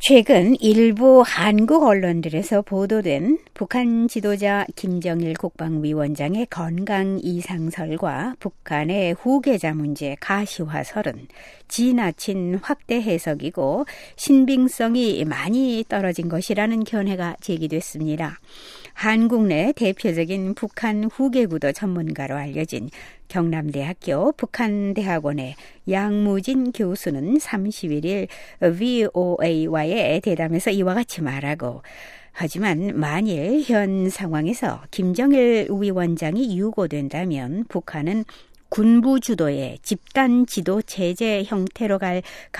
최근 일부 한국 언론들에서 보도된 북한 지도자 김정일 국방위원장의 건강 이상설과 북한의 후계자 문제 가시화설은 지나친 확대 해석이고 신빙성이 많이 떨어진 것이라는 견해가 제기됐습니다. 한국 내 대표적인 북한 후계구도 전문가로 알려진 경남대학교 북한대학원의 양무진 교수는 31일 VOA와의 대담에서 이와 같이 말하고, 하지만 만일 현 상황에서 김정일 위원장이 유고된다면 북한은 군부 주도의 집단 지도 체제 형태로 갈